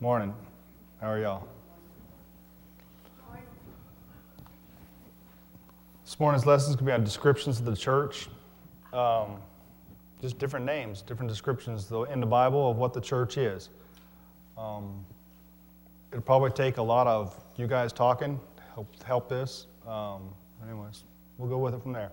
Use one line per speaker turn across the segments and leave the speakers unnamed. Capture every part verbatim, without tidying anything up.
Morning. How are y'all? This morning's lesson is going to be on descriptions of the church. Um, just different names, different descriptions though in the Bible of what the church is. Um, it'll probably take a lot of you guys talking to help, help this. Um, anyways, we'll go with it from there.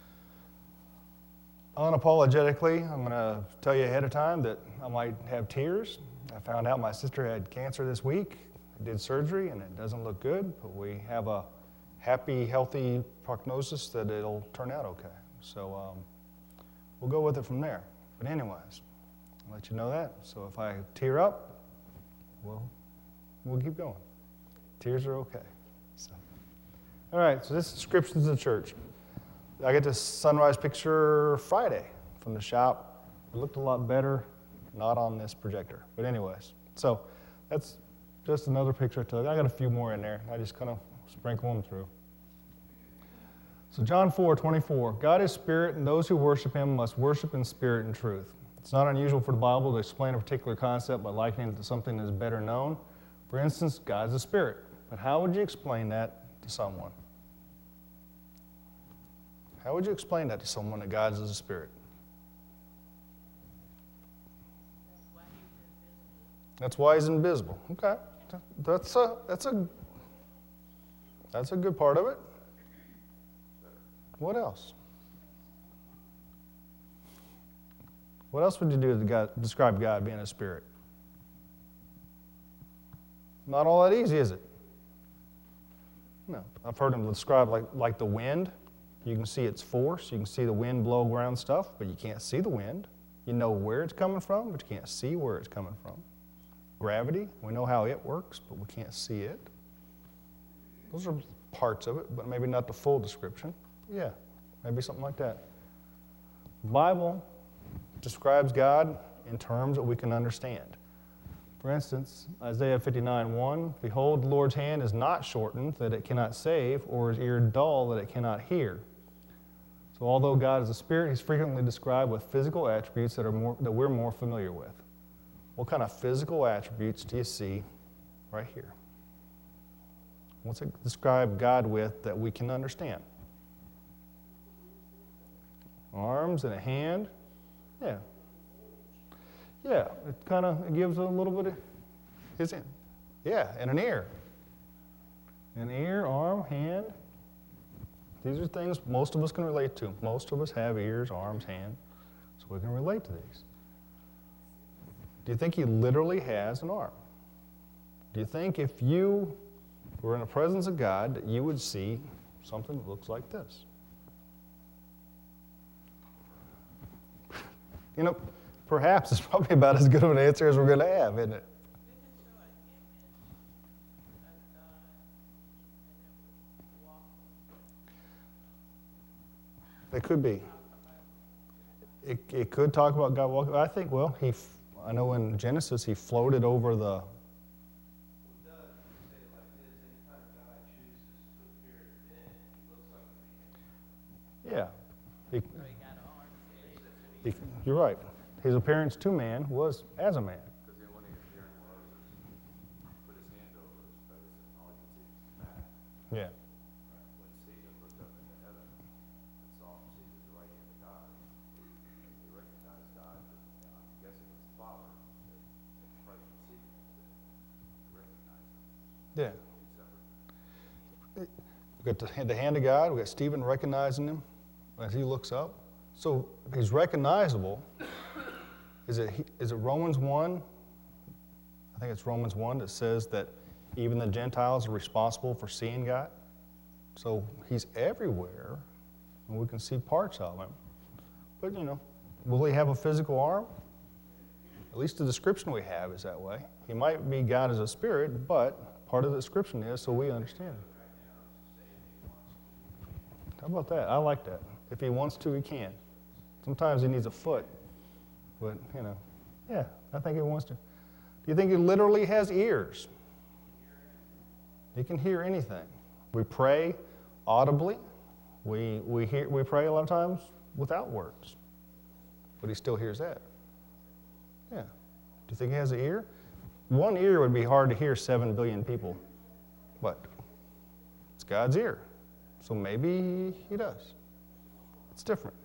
Unapologetically, I'm going to tell you ahead of time that I might have tears. I found out my sister had cancer this week. I did surgery and it doesn't look good, but we have a happy, healthy prognosis that it'll turn out okay. So um, we'll go with it from there. But anyways, I'll let you know that. So if I tear up, we'll, we'll keep going. Tears are okay. So. All right, so this is descriptions of the church. I get this sunrise picture Friday from the shop. It looked a lot better, not on this projector. But anyways, so that's just another picture I took. I got a few more in there. I just kind of sprinkle them through. So John four twenty-four, God is spirit, and those who worship him must worship in spirit and truth. It's not unusual for the Bible to explain a particular concept by likening it to something that is better known. For instance, God is a spirit. But how would you explain that to someone? How would you explain that to someone that God is a spirit? That's why he's invisible. Okay, that's a that's a that's a good part of it. What else? What else would you do to God, describe God being a spirit? Not all that easy, is it? No, I've heard him described like like the wind. You can see its force. You can see the wind blow around stuff, but you can't see the wind. You know where it's coming from, but you can't see where it's coming from. Gravity, we know how it works, but we can't see it. Those are parts of it, but maybe not the full description. Yeah, maybe something like that. The Bible describes God in terms that we can understand. For instance, Isaiah fifty-nine one, behold, the Lord's hand is not shortened that it cannot save, or his ear dull that it cannot hear. So although God is a spirit, he's frequently described with physical attributes that are more that we're more familiar with. What kind of physical attributes do you see right here? What's it describe God with that we can understand? Arms and a hand? Yeah. Yeah, it kind of gives a little bit of his hand. Yeah, and an ear. An ear, arm, hand. These are things most of us can relate to. Most of us have ears, arms, hand, so we can relate to these. Do you think he literally has an arm? Do you think if you were in the presence of God that you would see something that looks like this? You know, perhaps it's probably about as good of an answer as we're going to have, isn't it? It could be. It, it could talk about God walking. I think, well, he. I know in Genesis he floated over the. Yeah. He, he, you're right. His appearance to man was as a man. Yeah. Yeah. We got the, the hand of God. We got Stephen recognizing him as he looks up. So he's recognizable. Is it is it Romans one? I think it's Romans one that says that even the Gentiles are responsible for seeing God. So he's everywhere, and we can see parts of him. But you know, will he have a physical arm? At least the description we have is that way. He might be God as a spirit, but part of the description is so we understand. How about that? I like that. If he wants to, he can. Sometimes he needs a foot. But, you know, yeah, I think he wants to. Do you think he literally has ears? He can hear anything. We pray audibly. We, we, hear, we pray a lot of times without words. But he still hears that. Yeah. Do you think he has an ear? one ear would be hard to hear seven billion people, but it's God's ear. So maybe he does. It's different.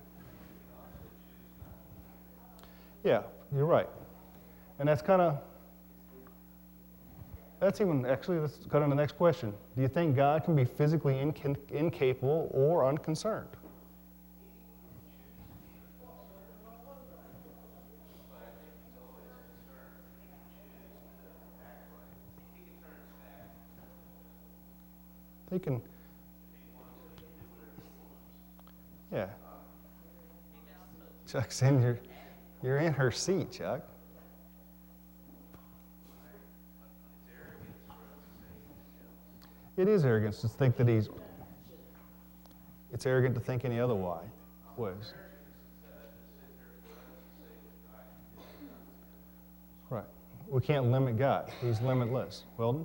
Yeah, you're right. And that's kind of, that's even, actually, let's go to the next question. Do you think God can be physically inca- incapable or unconcerned? They can, yeah. Chuck's in your, you're in her seat, Chuck. It is arrogance to think that he's, it's arrogant to think any other way, ways. Right. We can't limit God. He's limitless. Weldon?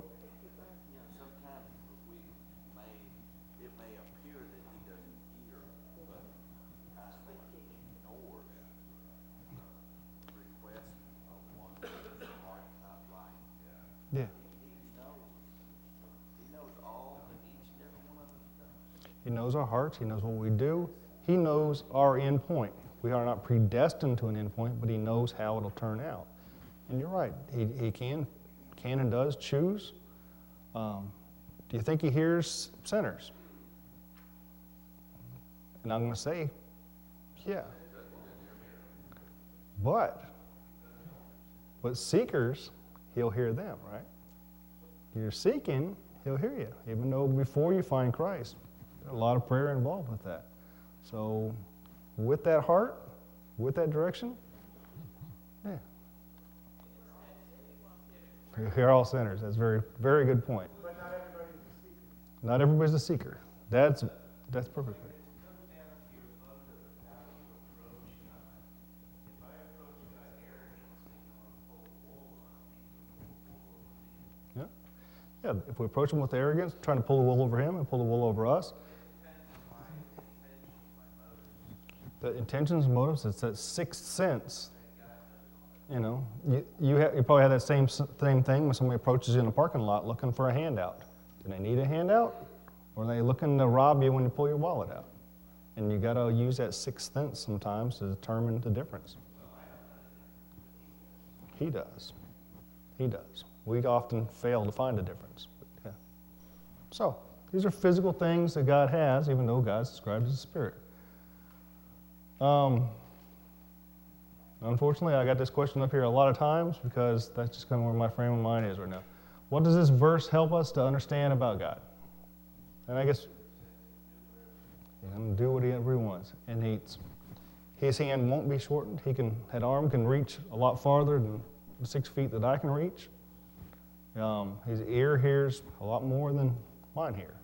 Yeah. He knows our hearts. He knows what we do. He knows our end point. We are not predestined to an end point, but he knows how it'll turn out. And you're right. He, he can, can and does choose. Um, do you think he hears sinners? And I'm going to say, yeah. But, but seekers, he'll hear them, right? You're seeking, he'll hear you, even though before you find Christ. A lot of prayer involved with that. So with that heart, with that direction, yeah. You're all sinners. That's a very, very good point.
But not everybody's a seeker.
Not everybody's a seeker. That's, that's perfect. Yeah. Yeah, if we approach him with arrogance, trying to pull the wool over him and pull the wool over us, the intentions, motives, it's that sixth sense. You know, you, you, ha- you probably have that same same thing when somebody approaches you in a parking lot looking for a handout. Do they need a handout? Or are they looking to rob you when you pull your wallet out? And you got to use that sixth sense sometimes to determine the difference. He does. He does. We often fail to find a difference. But yeah. So, these are physical things that God has, even though God's described as a spirit. Um, unfortunately, I got this question up here a lot of times because that's just kind of where my frame of mind is right now. What does this verse help us to understand about God? And I guess he's going to do whatever he wants and needs. His hand won't be shortened. He can, that arm can reach a lot farther than the six feet that I can reach. Um, his ear hears a lot more than mine hear.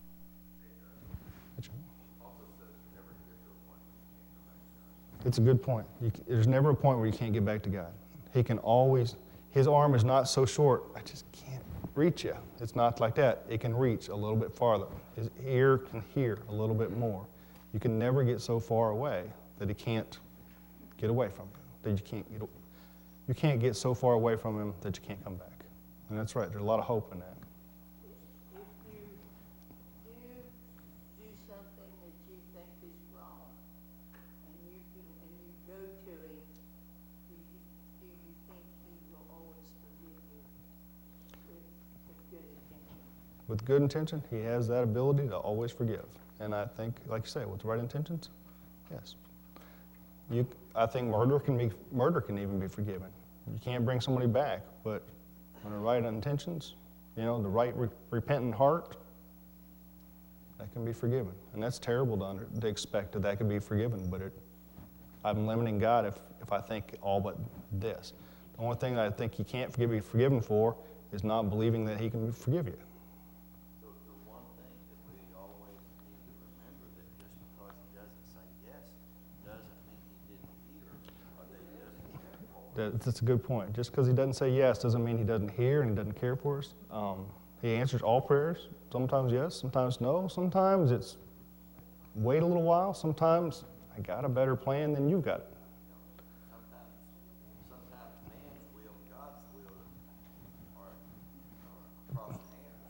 It's a good point. You, there's never a point where you can't get back to God. He can always, his arm is not so short, I just can't reach you. It's not like that. It can reach a little bit farther. His ear can hear a little bit more. You can never get so far away that he can't get away from you, that you can't get, you can't get so far away from him that you can't come back. And that's right. There's a lot of hope in that.
If you do do something that you think is wrong, and you can, and you go to him, do you, do you think he will always forgive you with, with good intention?
With good intention, he has that ability to always forgive. And I think, like you say, with the right intentions, yes. You, I think murder can be murder can even be forgiven. You can't bring somebody back, but when the right intentions, you know, the right re- repentant heart, that can be forgiven. And that's terrible to, under, to expect that that can be forgiven, but it, I'm limiting God if, if I think all but this. The only thing I think he can't forgive, be forgiven for is not believing that he can forgive you.
The, the one thing that we always need to remember that just because he doesn't say yes doesn't mean he didn't hear or that he doesn't care for us.
That, that's a good point. Just because he doesn't say yes doesn't mean he doesn't hear and he doesn't care for us. Um, he answers all prayers. Sometimes yes, sometimes no. Sometimes it's wait a little while. Sometimes I got a better plan than you got.
Sometimes, sometimes man's will, God's will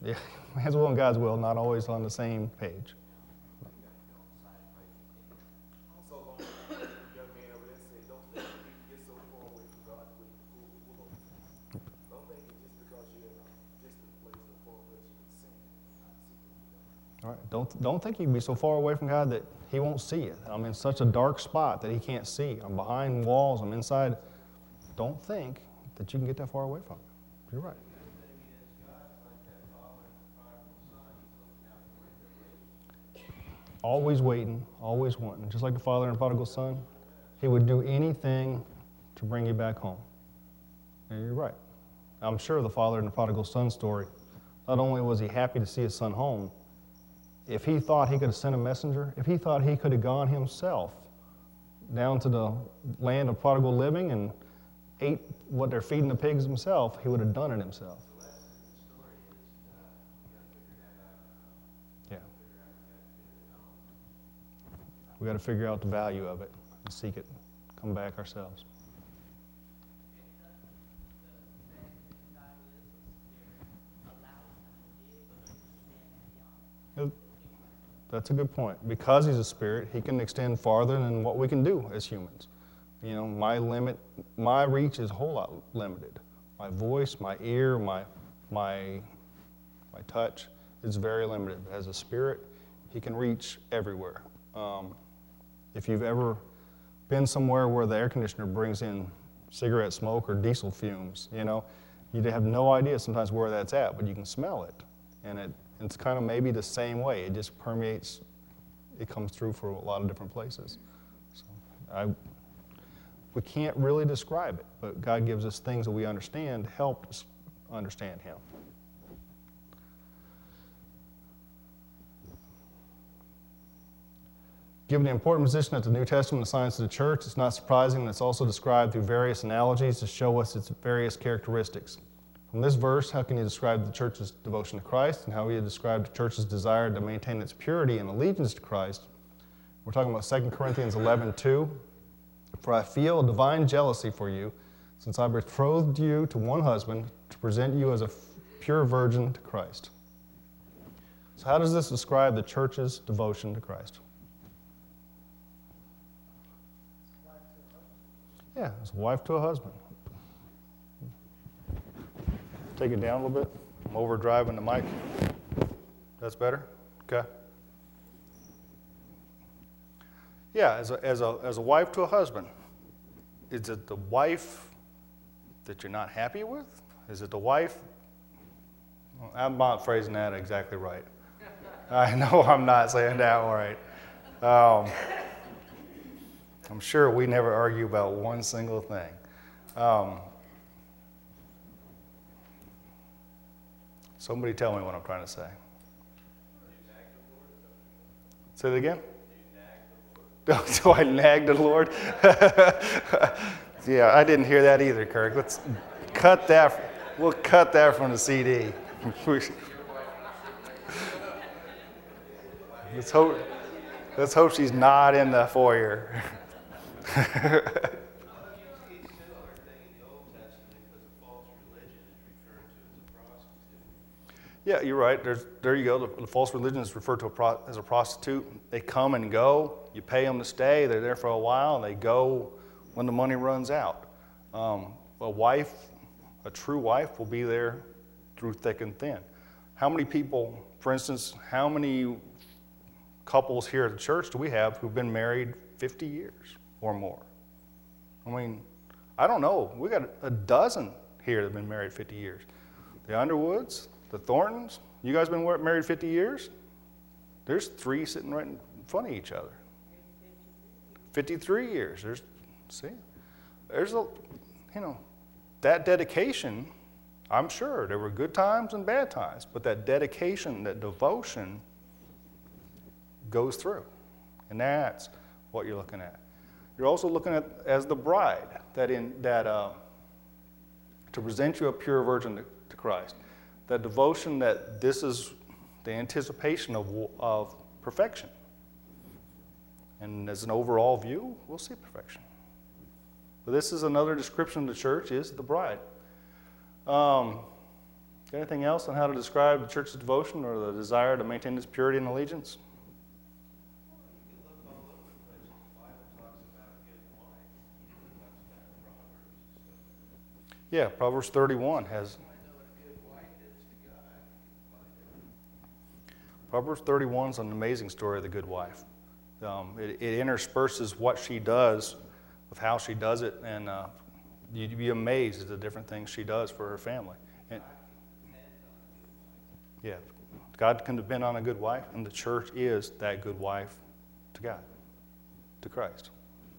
Yeah, man's will and God's will, not always on the same page.
Also, long young man over there said, don't think you can get so far away from God that you can pull people over. Don't think it's just because you're in a distant place or far place you can sin. Not seeking God.
All right. Don't, don't think you can be so far away from God that he won't see it. I'm in such a dark spot that he can't see. I'm behind walls. I'm inside. Don't think that you can get that far away from him. You're right. Always waiting, always wanting. Just like the father and the prodigal son, he would do anything to bring you back home. And you're right. I'm sure the father and the prodigal son story, not only was he happy to see his son home, if he thought he could have sent a messenger, if he thought he could have gone himself down to the land of prodigal living and ate what they're feeding the pigs himself, he would have done it himself. Yeah. We got to figure out the value of it and seek it, come back ourselves. That's a good point. Because he's a spirit, he can extend farther than what we can do as humans. You know, my limit, my reach is a whole lot limited. My voice, my ear, my, my, my touch is very limited. But as a spirit, he can reach everywhere. Um, if you've ever been somewhere where the air conditioner brings in cigarette smoke or diesel fumes, you know, you have no idea sometimes where that's at, but you can smell it. And it, it's kind of maybe the same way. It just permeates, it comes through for a lot of different places. So I, we can't really describe it, but God gives us things that we understand to help us understand him. Given the important position that the New Testament assigns to the church, it's not surprising that it's also described through various analogies to show us its various characteristics. From this verse, how can you describe the church's devotion to Christ, and how will you describe the church's desire to maintain its purity and allegiance to Christ? We're talking about Second Corinthians eleven two. For I feel a divine jealousy for you, since I betrothed you to one husband, to present you as a pure virgin to Christ. So how does this describe the church's devotion to Christ? Yeah, as a wife to a husband. Take it down a little bit. I'm overdriving the mic. That's better? Okay. Yeah, as a, as a, as a wife to a husband. Is it the wife that you're not happy with? Is it the wife? Well, I'm not phrasing that exactly right. I know I'm not saying that right. Um, I'm sure we never argue about one single thing. Um, somebody tell me what I'm trying to say. Say it again? Do I nag the Lord? Yeah, I didn't hear that either, Kirk. Let's cut that. We'll cut that from the C D. Let's hope, let's hope she's not in the foyer. Yeah, you're right. There's, there you go. The, the false religion is referred to a pro, as a prostitute. They come and go. You pay them to stay. They're there for a while, and they go when the money runs out. Um, a wife, a true wife, will be there through thick and thin. How many people, for instance, how many couples here at the church do we have who've been married fifty years or more? I mean, I don't know. We got a dozen here that have been married fifty years. The Underwoods, the Thorntons, you guys been married fifty years? There's three sitting right in front of each other. fifty-three years. There's, see, there's a, you know, that dedication, I'm sure there were good times and bad times, but that dedication, that devotion goes through. And that's what you're looking at. You're also looking at as the bride, that in that uh, to present you a pure virgin to, to Christ. That devotion, that this is the anticipation of, of perfection. And as an overall view, we'll see perfection. But this is another description of the church, is the bride. Um, Got anything else on how to describe the church's devotion or the desire to maintain its purity and allegiance?
You can look all over the place. The Bible talks about a good wife. You know, it talks about Proverbs and stuff.
Yeah, Proverbs thirty-one has.
I know what a good wife is to God. You can find it.
Proverbs thirty-one is an amazing story of the good wife. Um, it, it intersperses what she does with how she does it, and uh, you'd be amazed at the different things she does for her family. And, yeah, God can depend on a good wife, and the church is that good wife to God, to Christ.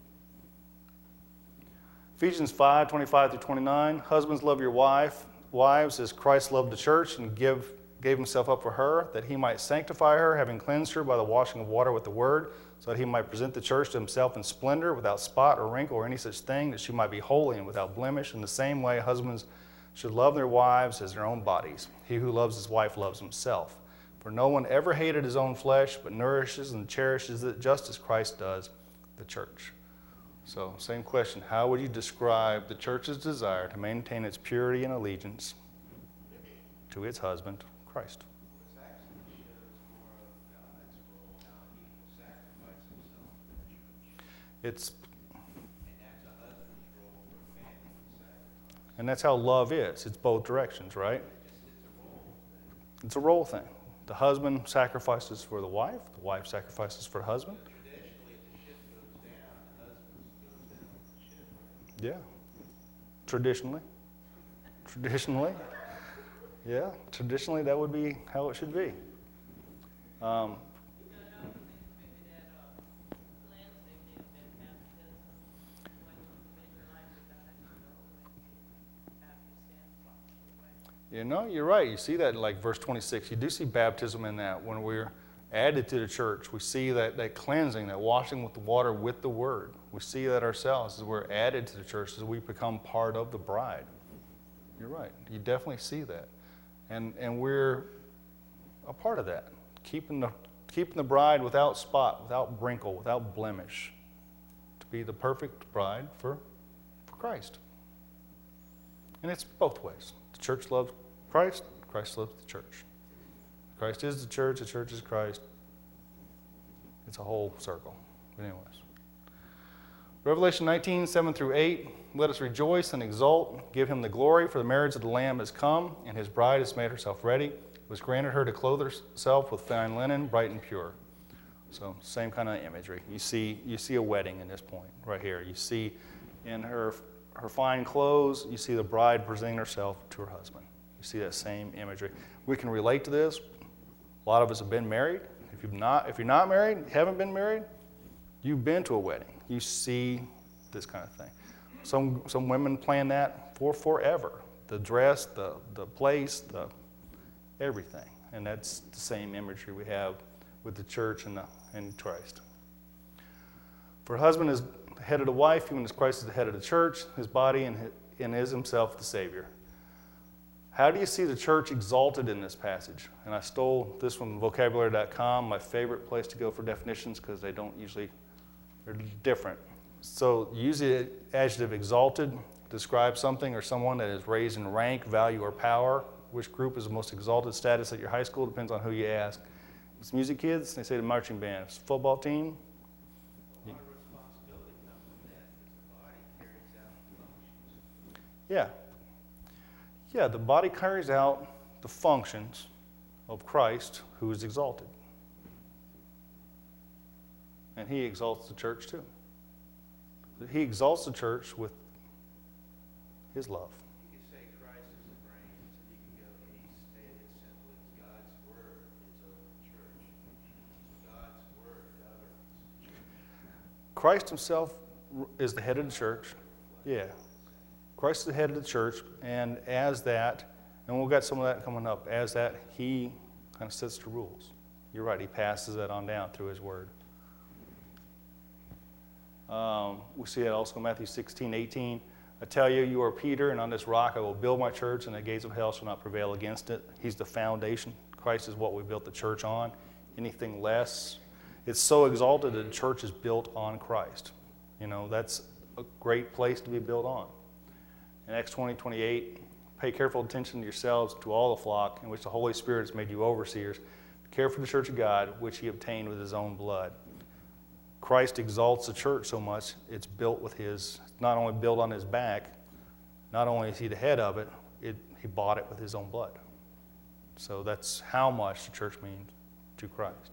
Ephesians five, twenty-five through twenty-nine, husbands, love your wife, wives as Christ loved the church and give, gave himself up for her, that he might sanctify her, having cleansed her by the washing of water with the word, so that he might present the church to himself in splendor, without spot or wrinkle or any such thing, that she might be holy and without blemish. In the same way, husbands should love their wives as their own bodies. He who loves his wife loves himself. For no one ever hated his own flesh, but nourishes and cherishes it just as Christ does the church. So, same question. How would you describe the church's desire to maintain its purity and allegiance to its husband, Christ?
This actually shows more of God's role, how he will sacrifice himself for the church.
It's,
And that's a husband's role for a family to sacrifice.
and that's how love is. It's both directions, right?
It's, it's a role thing.
It's a role thing. The husband sacrifices for the wife. The wife sacrifices for the husband.
Traditionally, if the ship goes down, the husband goes down with the ship. Right?
Yeah. Traditionally. Traditionally. Yeah. Traditionally, that would be how it should be. Um, You know, you're right. You see that in like verse twenty-six. You do see baptism in that. When we're added to the church, we see that, that cleansing, that washing with the water with the word. We see that ourselves as we're added to the church, as we become part of the bride. You're right. You definitely see that. And, and we're a part of that, keeping the, keeping the bride without spot, without wrinkle, without blemish, to be the perfect bride for, for Christ. And it's both ways. The church loves Christ, Christ loves the church. Christ is the church, the church is Christ. It's a whole circle. But anyways. Revelation nineteen, seven through eight. Let us rejoice and exult, give him the glory, for the marriage of the Lamb has come, and his bride has made herself ready. It was granted her to clothe herself with fine linen, bright and pure. So same kind of imagery. You see, you see a wedding in this point right here. You see in her her fine clothes, you see the bride presenting herself to her husband. You see that same imagery. We can relate to this. A lot of us have been married. If you've not, if you're not married, haven't been married, you've been to a wedding. You see this kind of thing. Some some women plan that for forever. The dress, the the place, the everything. And that's the same imagery we have with the church and the, and Christ. For a husband is the head of the wife, even as Christ is the head of the church, his body, and, his, and is himself the Savior. How do you see the church exalted in this passage? And I stole this from vocabulary dot com, my favorite place to go for definitions, because they don't usually, they're different. So use the adjective exalted to describe something or someone that is raised in rank, value, or power. Which group is the most exalted status at your high school? Depends on who you ask. If it's music kids, they say the marching band. If it's football team,
A lot of responsibility comes with that because the body carries out the functions.
yeah. Yeah, the body carries out the functions of Christ, who is exalted. And he exalts the church too. He exalts the church with his love.
You could say Christ is the brains, and you can go any state as simple as God's word is over the church. God's word governs.
Christ himself is the head of the church. Yeah. Christ is the head of the church, and as that, and we'll get some of that coming up, as that, he kind of sets the rules. You're right, he passes that on down through his word. Um, we see that also in Matthew sixteen, eighteen. I tell you, you are Peter, and on this rock I will build my church, and the gates of hell shall not prevail against it. He's the foundation. Christ is what we built the church on. Anything less, it's so exalted that the church is built on Christ. You know, that's a great place to be built on. In Acts twenty, twenty-eight, pay careful attention to yourselves, to all the flock, in which the Holy Spirit has made you overseers. Care for the church of God, which he obtained with his own blood. Christ exalts the church so much, it's built with his, not only built on his back, not only is he the head of it, it he bought it with his own blood. So that's how much the church means to Christ.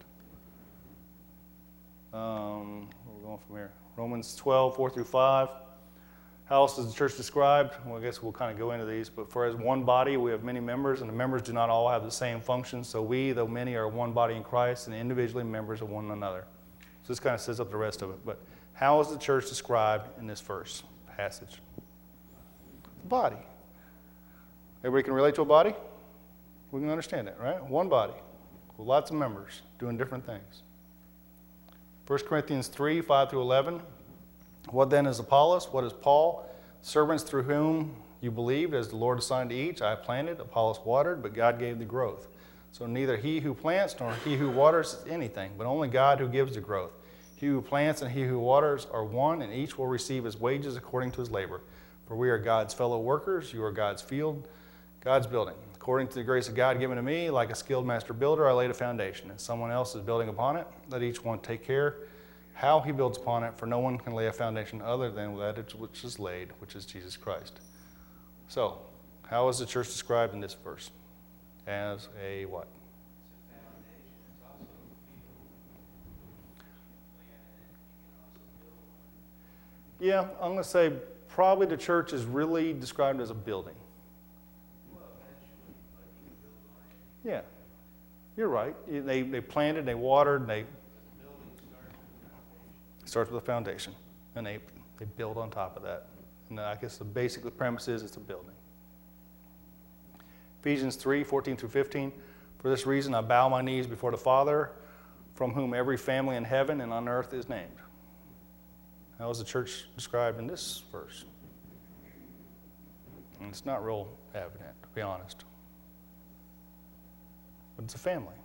Um, where are we going from here? Romans twelve, four through five. How else is the church described? Well, I guess we'll kind of go into these. But for as one body, we have many members, and the members do not all have the same function. So we, though many, are one body in Christ, and individually members of one another. So this kind of sets up the rest of it. But how is the church described in this verse passage? The body. Everybody can relate to a body? We can understand that, right? One body with lots of members doing different things. First Corinthians three, five through eleven. What then is Apollos? What is Paul? Servants through whom you believed, as the Lord assigned to each. I planted, Apollos watered, but God gave the growth. So neither he who plants nor he who waters is anything, but only God who gives the growth. He who plants and he who waters are one, and each will receive his wages according to his labor. For we are God's fellow workers, you are God's field, God's building. According to the grace of God given to me, like a skilled master builder, I laid a foundation, and someone else is building upon it. Let each one take care how he builds upon it, for no one can lay a foundation other than that which is laid, which is Jesus Christ. So, how is the church described in this verse? As a what?
It's a foundation. It's also people. You can plant it, you can also build on it.
Yeah, I'm going to say probably the church is really described as a building.
Well, eventually, but you can build on it.
Yeah, you're right. They, they planted, they watered, they...
The building starts with the foundation.
It starts with a foundation, and they, they build on top of that. And I guess the basic premise is it's a building. Ephesians three, fourteen through fifteen. For this reason I bow my knees before the Father, from whom every family in heaven and on earth is named. How is the church described in this verse? And it's not real evident, to be honest. But it's a family.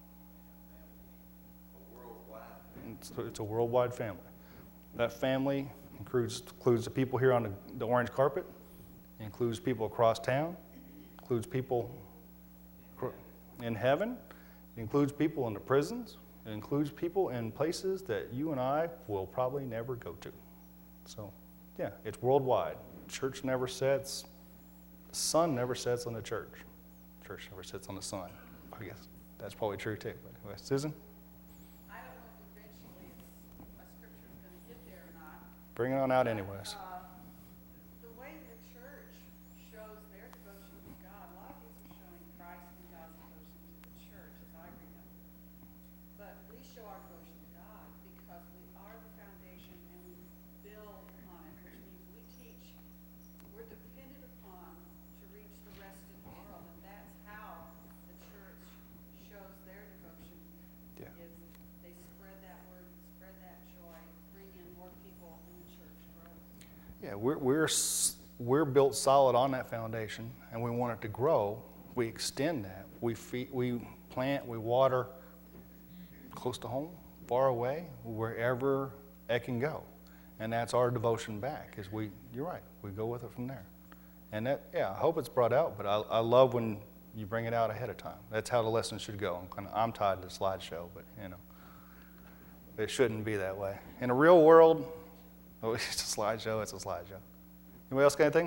A worldwide.
It's, it's a worldwide family. That family includes, includes the people here on the, the orange carpet, includes people across town, includes people in heaven, it includes people in the prisons, it includes people in places that you and I will probably never go to. So, yeah, it's worldwide. Church never sets, the sun never sets on the church. Church never sits on the sun. I guess that's probably true too. But anyway, Susan?
I don't know if eventually it's, a scripture is going to get there or not.
Bring it on out anyways.
Uh, the way the church shows their devotion to God, a lot of these are showing Christ and God's devotion to the church, as I read them. But we show our devotion to God because we are the foundation and we build on it, which means we teach. We're dependent upon to reach the rest of the world, and that's how the church shows their devotion.
Yeah.
Is they spread that word, spread that joy, bring in more people, and the church grows.
Yeah, we're, we're, s- we're built solid on that foundation, and we want it to grow. We extend that. We feed, we plant, we water close to home, far away, wherever it can go. And that's our devotion back, is we, you're right, we go with it from there. And that, yeah, I hope it's brought out, but I, I love when you bring it out ahead of time. That's how the lesson should go. I'm, kind of, I'm tied to the slideshow, but, you know, it shouldn't be that way. In a real world, oh, it's a slideshow, it's a slideshow. Anybody else got anything?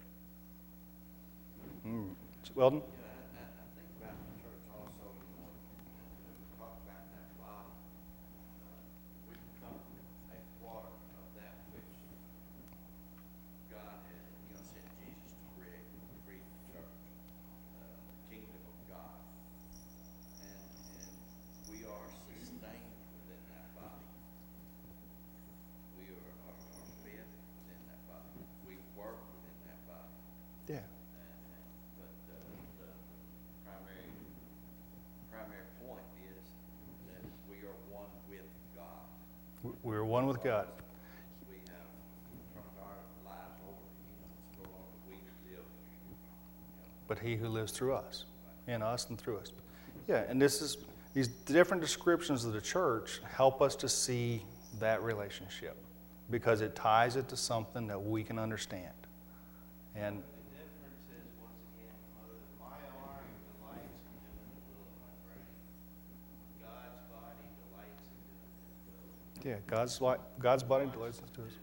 Mm. Weldon?
Yeah, I, I, I think about the church also, you know, when we talk about that body, uh, we become a part of that which God has, you know, sent Jesus to create, to create the church, uh, the kingdom of God. And, and we are sustained within that body. We are, are, are fed within that body. We work within that body.
Yeah.
But uh, the primary, primary point is that we are one with God.
We're one with God.
We have turned our lives over to Him. It's no longer we live, you know,
But he who lives through us, in us and through us. Yeah, and this is these different descriptions of the church help us to see that relationship because it ties it to something that we can understand. And
the difference is, once
Yeah, God's, li- God's body delights to us.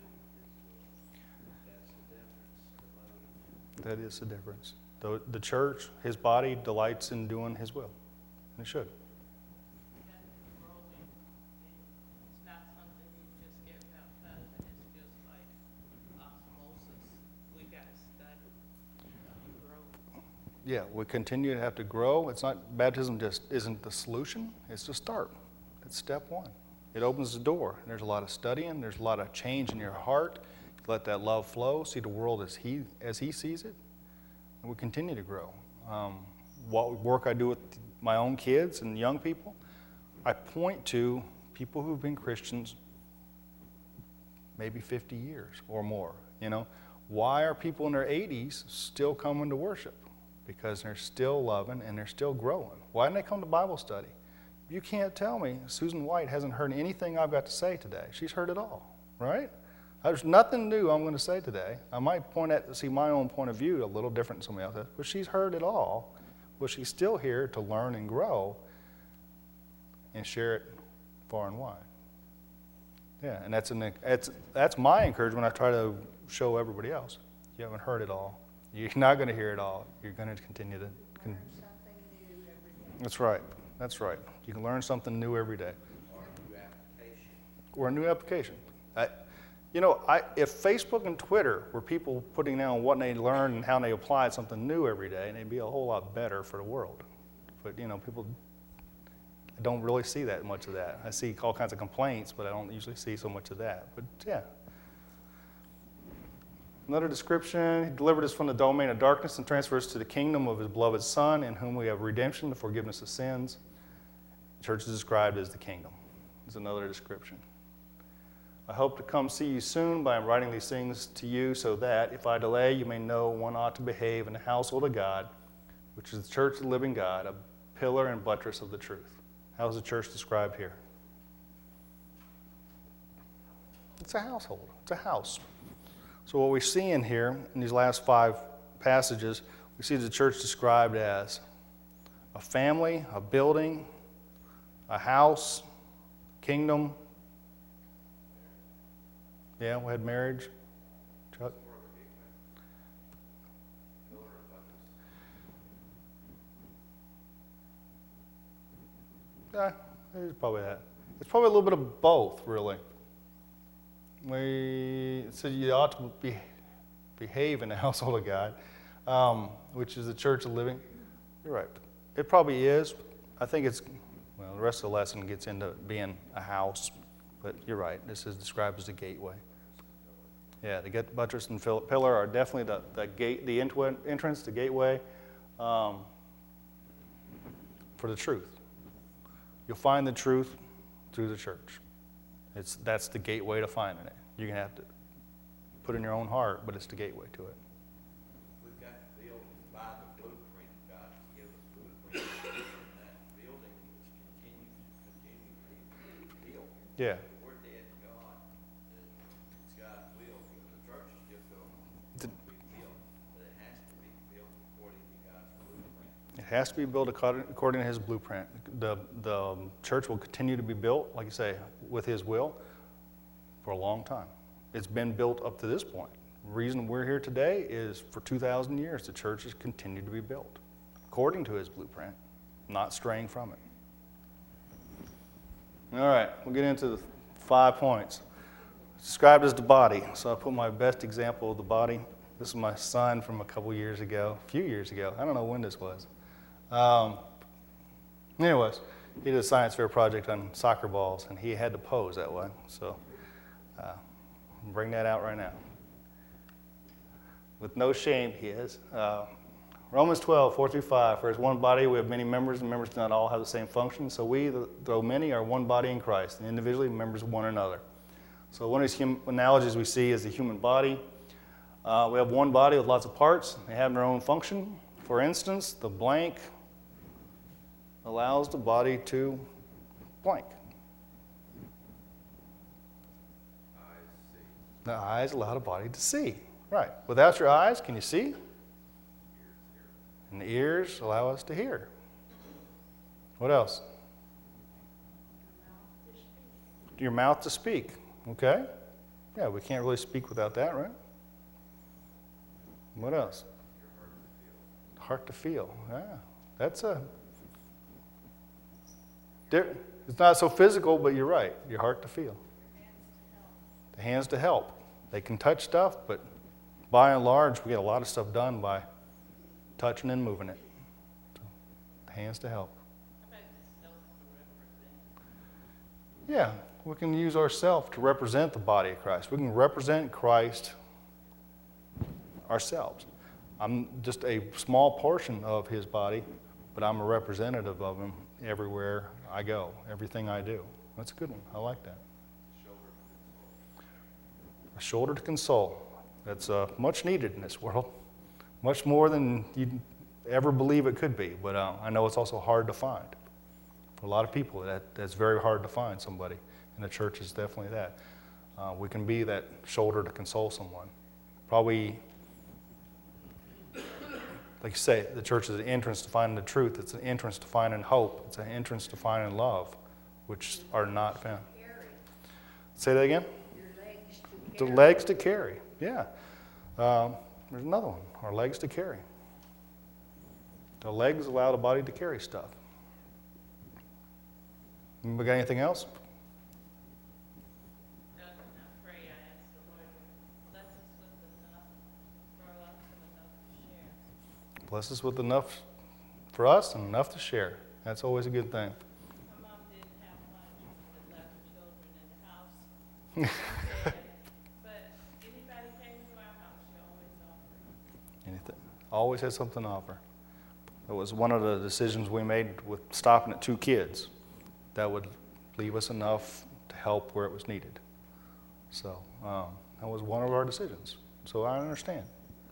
That is the difference. The, the church, his body delights in doing his will. And it should.
It's not something you just get baptized in. It's just like osmosis. We got to study and grow.
Yeah, we continue to have to grow. It's not, baptism just isn't the solution. It's the start. It's step one. It opens the door. There's a lot of studying. There's a lot of change in your heart. Let that love flow. See the world as he, as he sees it. And we continue to grow. Um, what work I do with my own kids and young people, I point to people who've been Christians maybe fifty years or more. You know, why are people in their eighties still coming to worship? Because they're still loving and they're still growing. Why didn't they come to Bible study? You can't tell me Susan White hasn't heard anything I've got to say today. She's heard it all, right? There's nothing new I'm going to say today. I might point at see my own point of view a little different than somebody else, but she's heard it all. But she's still here to learn and grow and share it far and wide. Yeah, and that's an that's that's my encouragement. I try to show everybody else. You haven't heard it all. You're not going to hear it all. You're going to continue to. Con-
Learn something new every day.
that's right. That's right. You can learn something new every day.
Or a new application.
Or a new application. I, You know, I, if Facebook and Twitter were people putting down what they learned and how they applied something new every day, and it'd be a whole lot better for the world. But, you know, people don't really see that much of that. I see all kinds of complaints, but I don't usually see so much of that. But, yeah. Another description, he delivered us from the domain of darkness and transferred us to the kingdom of his beloved Son, in whom we have redemption, the forgiveness of sins. The church is described as the kingdom. Is another description. I hope to come see you soon, but I'm writing these things to you so that, if I delay, you may know one ought to behave in the household of God, which is the church of the living God, a pillar and buttress of the truth. How is the church described here? It's a household. It's a house. So what we see in here, in these last five passages, we see the church described as a family, a building, a house, kingdom. Yeah, we had marriage. Chuck? Yeah, it's probably that. It's probably a little bit of both, really. We said you ought to be, behave in the household of God, um, which is the church of living. You're right. It probably is. I think it's, well, the rest of the lesson gets into being a house, but you're right. This is described as the gateway. Yeah, the get buttress and pillar are definitely the, the gate, the entrance, the gateway um, for the truth. You'll find the truth through the church. It's that's the gateway to finding it. You're gonna have to put it in your own heart, but it's the gateway to it.
We've got to build by the blueprint. God has given us blueprint. And that building is continue, continually built.
Yeah.
We're dead to God. And it's God's will. The church is just going to be built, but it has to be built according to God's blueprint.
It has to be built according according to his blueprint. The, the church will continue to be built, like you say, with his will for a long time. It's been built up to this point. The reason we're here today is for two thousand years, the church has continued to be built according to his blueprint, not straying from it. All right, we'll get into the five points. It's described as the body. So I put my best example of the body. This is my son from a couple years ago, a few years ago. I don't know when this was. Um, anyways, he did a science fair project on soccer balls, and he had to pose that way. So uh, bring that out right now. With no shame, he is. Uh, Romans twelve, four through five. For as one body, we have many members, and members do not all have the same function. So we, though many, are one body in Christ, and individually members of one another. So one of these hum- analogies we see is the human body. Uh, we have one body with lots of parts. They have their own function. For instance, the blank allows the body to blank. The eyes allow the body to see. Right. Without your eyes, can you see? And the ears allow us to hear. What else? your mouth to speak. Okay? Yeah, we can't really speak without that, right? What else? Heart to feel. Yeah, that's a. It's not so physical, but you're right. Your heart to feel. The hands to help. They can touch stuff, but by and large, we get a lot of stuff done by touching and moving it. So, the hands to help. Yeah, we can use ourselves to represent the body of Christ. We can represent Christ ourselves. I'm just a small portion of his body, but I'm a representative of him everywhere I go, everything I do. That's a good one. I like that. A shoulder to console. That's uh, much needed in this world. Much more than you'd ever believe it could be, but uh, I know it's also hard to find. For a lot of people, that, that's very hard to find somebody, and the church is definitely that. Uh, we can be that shoulder to console someone. Probably, like you say, the church is an entrance to finding the truth. It's an entrance to finding hope. It's an entrance to finding love, which are not found. Say that again?
Your legs to
The
carry.
legs to carry, yeah. Um, there's another one, our legs to carry. The legs allow the body to carry stuff. We got anything else?
Doesn't I pray, I ask the Lord, bless us with enough for us and enough to share.
Bless us with enough for us and enough to share. That's always a good thing.
My mom didn't have much, but left children in the house. But anybody came to our house, she always offered.
Anything. Always had something to offer. That was one of the decisions we made with stopping at two kids. That would leave us enough to help where it was needed. So um, that was one of our decisions. So I understand.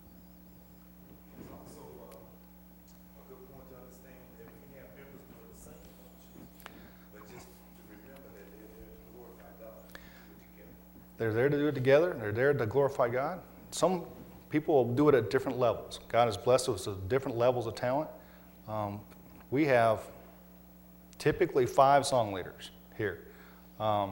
It's also uh, a good point to understand that we can have members doing the same functions, but just to remember that they're there to glorify God.
They're there to do it together. They're there to glorify God. Some people will do it at different levels. God has blessed us with different levels of talent. Um, we have typically five song leaders here. Um,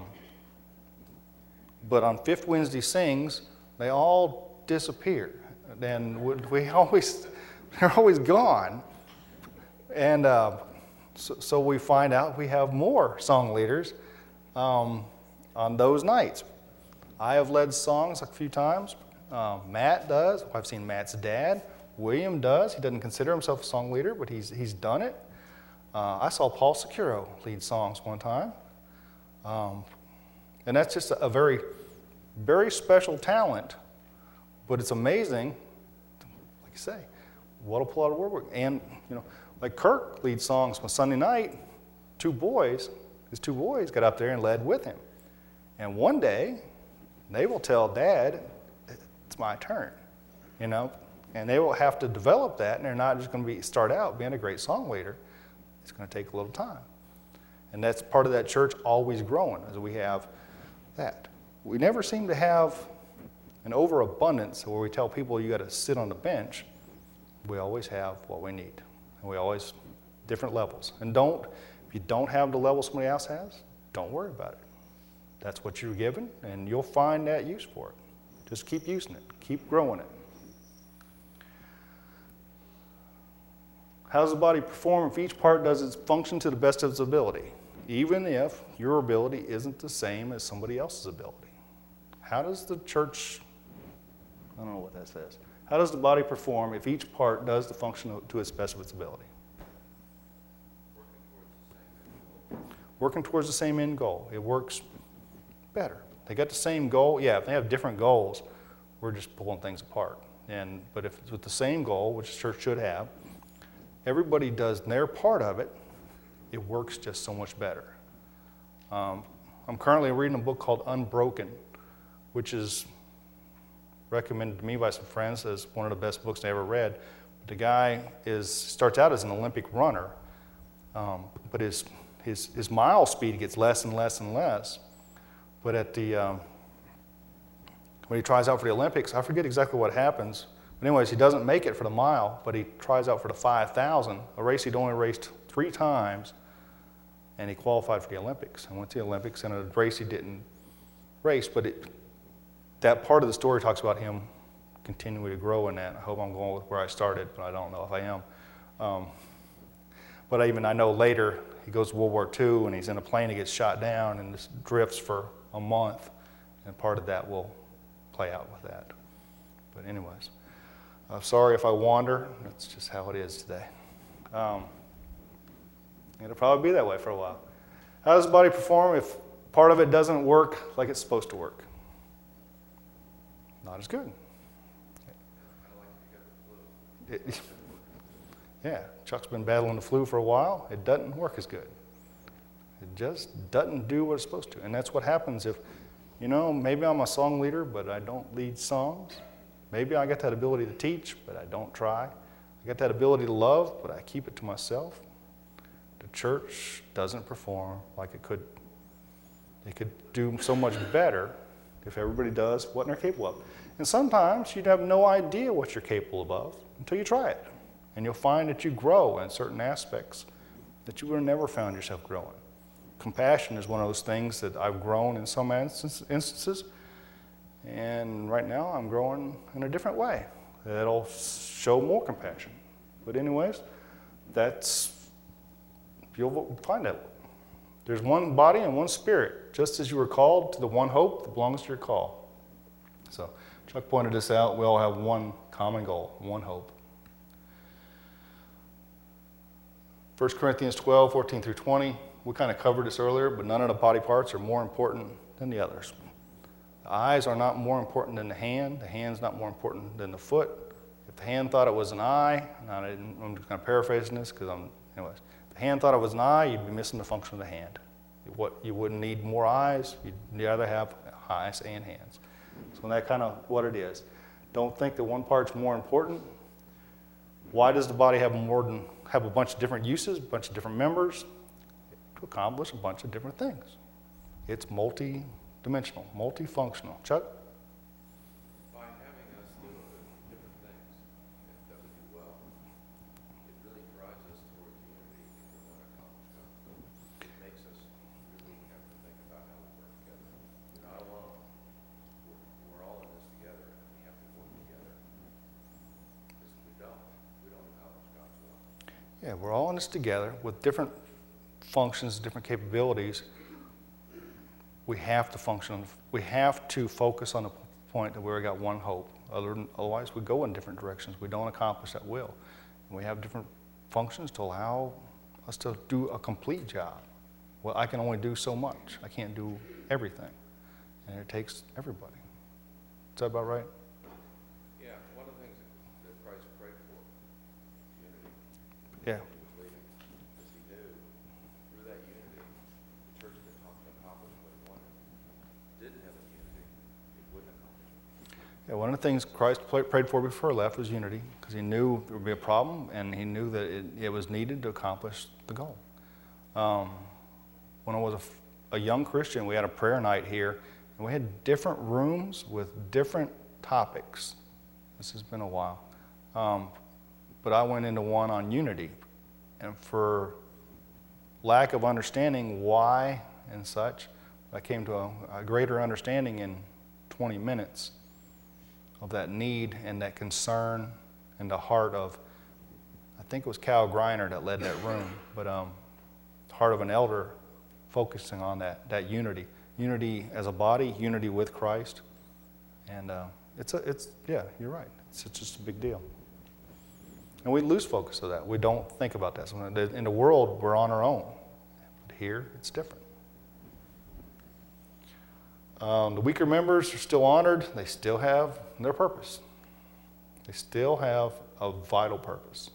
but on Fifth Wednesday Sings, they all disappear. And we always, they're always gone. And uh, so, so we find out we have more song leaders um, on those nights. I have led songs a few times. Uh, Matt does. I've seen Matt's dad. William does. He doesn't consider himself a song leader, but he's, he's done it. Uh, I saw Paul Securo lead songs one time. Um, and that's just a, a very, very special talent, but it's amazing, like you say, what a pull out of work. And, you know, like Kirk leads songs on Sunday night, two boys, his two boys got up there and led with him. And one day, they will tell Dad, it's my turn, you know, and they will have to develop that, and they're not just going to be start out being a great song leader. It's going to take a little time. And that's part of that church always growing, as we have that. We never seem to have an overabundance where we tell people you got to sit on the bench. We always have what we need. And we always, different levels. And don't, if you don't have the level somebody else has, don't worry about it. That's what you're given, and you'll find that use for it. Just keep using it. Keep growing it. How does the body perform if each part does its function to the best of its ability, even if your ability isn't the same as somebody else's ability? How does the church, I don't know what that says, how does the body perform if each part does the function to its best of its ability? Working towards the same end goal. It works better. They got the same goal. Yeah, if they have different goals, we're just pulling things apart. And but if it's with the same goal, which the church should have, everybody does their part of it, it works just so much better. Um, I'm currently reading a book called Unbroken, which is recommended to me by some friends as one of the best books I ever read. But the guy is starts out as an Olympic runner, um, but his, his, his mile speed gets less and less and less. But at the, um, when he tries out for the Olympics, I forget exactly what happens. But anyways, he doesn't make it for the mile, but he tries out for the five thousand, a race he'd only raced three times, and he qualified for the Olympics. And went to the Olympics, and in a race he didn't race, but it, that part of the story talks about him continuing to grow in that. I hope I'm going with where I started, but I don't know if I am. Um, but even I know later he goes to World War Two, and he's in a plane, he gets shot down, and just drifts for a month, and part of that will play out with that. But anyways, I'm sorry if I wander. That's just how it is today. Um, it'll probably be that way for a while. How does the body perform if part of it doesn't work like it's supposed to work? Not as good. It, yeah, Chuck's been battling the flu for a while. It doesn't work as good. It just doesn't do what it's supposed to. And that's what happens if, you know, maybe I'm a song leader, but I don't lead songs. Maybe I got that ability to teach, but I don't try. I got that ability to love, but I keep it to myself. The church doesn't perform like it could. It could do so much better if everybody does what they're capable of. And sometimes you'd have no idea what you're capable of until you try it. And you'll find that you grow in certain aspects that you would have never found yourself growing. Compassion is one of those things that I've grown in some instances. And right now I'm growing in a different way that'll show more compassion. But anyways, that's, you'll find that. There's one body and one spirit, just as you were called to the one hope that belongs to your call. So Chuck pointed this out. We all have one common goal, one hope. First Corinthians twelve, fourteen through twenty. We kind of covered this earlier, but none of the body parts are more important than the others. The eyes are not more important than the hand. The hand's not more important than the foot. If the hand thought it was an eye, and I didn't, I'm just kind of paraphrasing this because I'm, anyways. If the hand thought it was an eye, you'd be missing the function of the hand. What, you wouldn't need more eyes. You'd either have eyes and hands. So that's kind of what it is. Don't think that one part's more important. Why does the body have more than have a bunch of different uses, a bunch of different members? To accomplish a bunch of different things. It's multi-dimensional, multifunctional. Chuck?
By having us do different things that we do well, it really drives us towards unity if we want to accomplish something. It makes us really have to think about how we work together. We're not alone. We're, we're all in this together, and we have to work together. Because if we don't, we don't accomplish God's will.
Yeah, we're all in this together with different functions, different capabilities. We have to function, we have to focus on the point that we've got one hope. Other than, otherwise, we go in different directions. We don't accomplish that will. And we have different functions to allow us to do a complete job. Well, I can only do so much. I can't do everything. And it takes everybody. Is that about right?
Yeah, one of the things that, that Christ prayed for, unity.
Yeah.
Because he knew through that unity, the church could accomplish what it wanted. Didn't have the unity, it wouldn't accomplish.
Yeah, one of the things Christ prayed for before he left was unity, because he knew there would be a problem, and he knew that it, it was needed to accomplish the goal. Um, when I was a, a young Christian, we had a prayer night here, and we had different rooms with different topics. This has been a while. Um, but I went into one on unity, and for lack of understanding why and such, I came to a, a greater understanding in twenty minutes of that need and that concern and the heart of, I think it was Cal Griner that led that room, but um, heart of an elder focusing on that, that unity. Unity as a body, unity with Christ. And uh, it's, a, it's, yeah, you're right. It's, it's just a big deal. And we lose focus of that. We don't think about that. So in the world, we're on our own. But here, it's different. Um, the weaker members are still honored. They still have their purpose. They still have a vital purpose.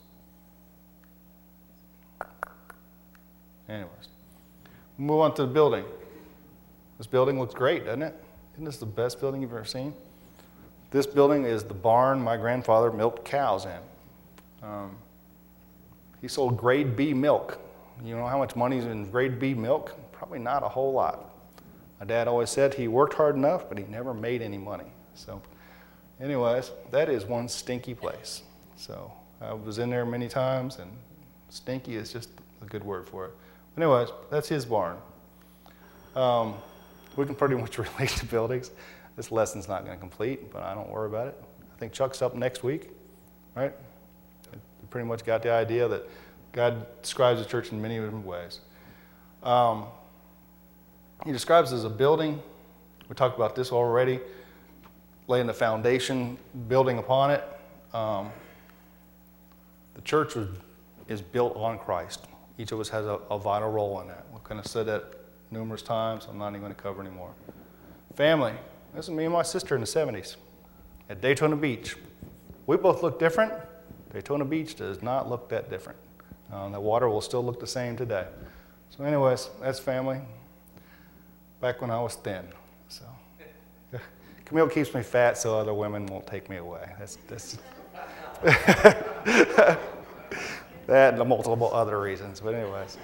Anyways, move on to the building. This building looks great, doesn't it? Isn't this the best building you've ever seen? This building is the barn my grandfather milked cows in. Um, he sold grade B milk. You know how much money's in grade B milk? Probably not a whole lot. My dad always said he worked hard enough, but he never made any money. So anyways, that is one stinky place. So I was in there many times, and stinky is just a good word for it. Anyways, that's his barn. Um, we can pretty much relate to buildings. This lesson's not going to complete, but I don't worry about it. I think Chuck's up next week, right? You pretty much got the idea that God describes the church in many different ways. Um, he describes it as a building. We talked about this already, laying the foundation, building upon it. Um, the church was, is built on Christ. Each of us has a, a vital role in that. We've kind of said that numerous times. I'm not even going to cover anymore. Family. This is me and my sister in the seventies at Daytona Beach. We both look different. Daytona Beach does not look that different. Um, the water will still look the same today. So anyways, that's family. Back when I was thin. So Camille keeps me fat so other women won't take me away. That's, that's that and the multiple other reasons. But anyways.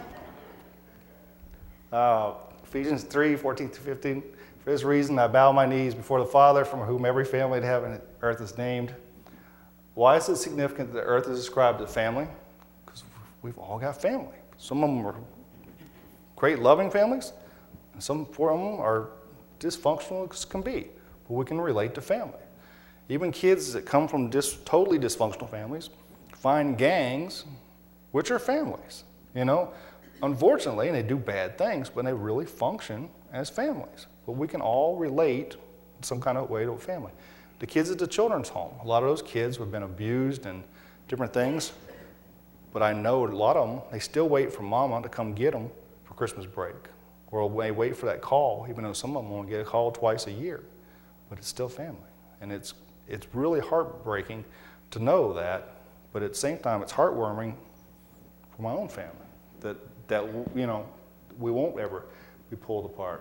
Uh, Ephesians three, fourteen through fifteen. For this reason I bow my knees before the Father, from whom every family in heaven and earth is named. Why is it significant that the earth is described as family? Because we've all got family. Some of them are great loving families, and some of them are dysfunctional as can be. But we can relate to family. Even kids that come from dis- totally dysfunctional families find gangs, which are families, you know. Unfortunately, and they do bad things, but they really function as families. But we can all relate in some kind of way to a family. The kids at the children's home, a lot of those kids have been abused and different things, but I know a lot of them, they still wait for mama to come get them for Christmas break. Or they wait for that call, even though some of them only get a call twice a year. But it's still family. And it's, it's really heartbreaking to know that, but at the same time, it's heartwarming for my own family. That, that you know, we won't ever be pulled apart.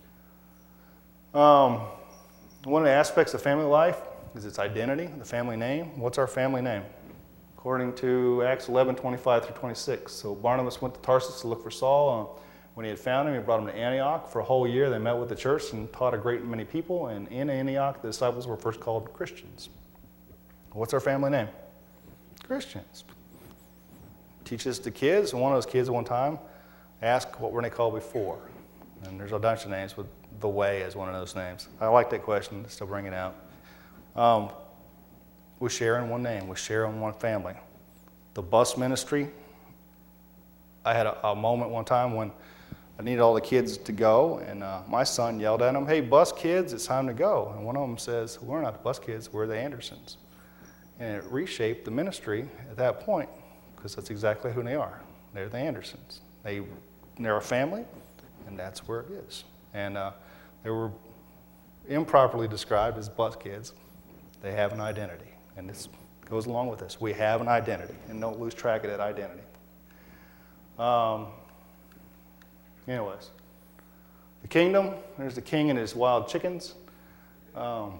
Um, one of the aspects of family life is its identity, the family name. What's our family name? According to Acts eleven, twenty-five through twenty-six. So Barnabas went to Tarsus to look for Saul. Uh, when he had found him, he brought him to Antioch. For a whole year, they met with the church and taught a great many people. And in Antioch, the disciples were first called Christians. What's our family name? Christians. Teach this to kids. And one of those kids at one time asked, what were they called before? And there's a bunch of names, but The Way is one of those names. I like that question, still bring it out. Um, we share in one name. We share in one family. The bus ministry, I had a, a moment one time when I needed all the kids to go, and uh, my son yelled at them, hey, bus kids, it's time to go. And one of them says, we're not the bus kids, we're the Andersons. And it reshaped the ministry at that point, because that's exactly who they are. They're the Andersons. They, they're a family, and that's where it is. And uh, they were improperly described as bus kids. They have an identity, and this goes along with this. We have an identity, and don't lose track of that identity. Um, anyways, the kingdom, there's the king and his wild chickens. Um,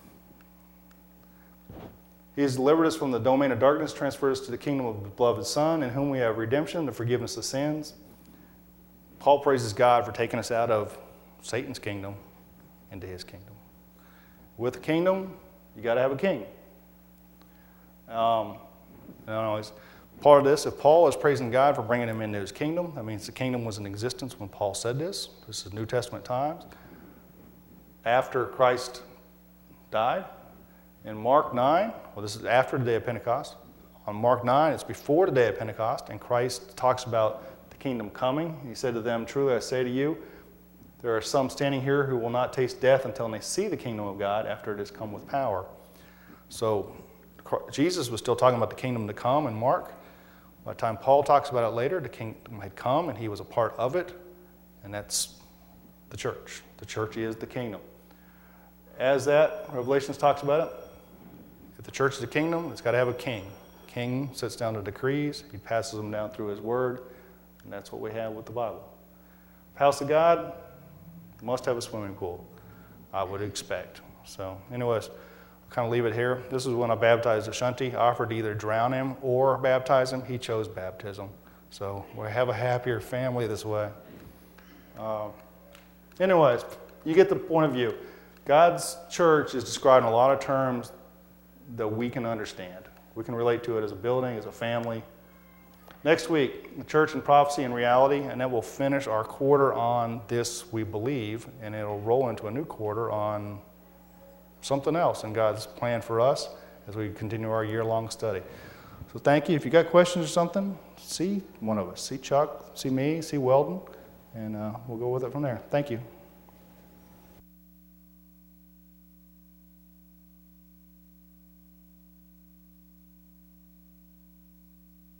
he has delivered us from the domain of darkness, transferred us to the kingdom of the beloved Son, in whom we have redemption, the forgiveness of sins. Paul praises God for taking us out of Satan's kingdom into his kingdom. With a kingdom, you got to have a king. Um, I don't know, it's part of this, if Paul is praising God for bringing him into his kingdom, that means the kingdom was in existence when Paul said this. This is New Testament times. After Christ died, in Mark nine, well, this is after the day of Pentecost. On Mark nine, it's before the day of Pentecost, and Christ talks about the kingdom coming. He said to them, truly I say to you, there are some standing here who will not taste death until they see the kingdom of God after it has come with power. So Jesus was still talking about the kingdom to come in Mark. By the time Paul talks about it later, the kingdom had come and he was a part of it, and that's the church. The church is the kingdom. As that, Revelations talks about it, if the church is a kingdom, it's got to have a king. King sits down to decrees, he passes them down through his word, and that's what we have with the Bible. House of God must have a swimming pool, I would expect. So anyways, I'll kind of leave it here. This is when I baptized Ashanti. I offered to either drown him or baptize him. He chose baptism. So we have a happier family this way. Uh, anyways, you get the point of view. God's church is described in a lot of terms that we can understand. We can relate to it as a building, as a family. Next week, the church and prophecy and reality, and then we'll finish our quarter on this, we believe, and it'll roll into a new quarter on something else in God's plan for us as we continue our year-long study. So thank you. If you got questions or something, see one of us. See Chuck, see me, see Weldon, and uh, we'll go with it from there. Thank you.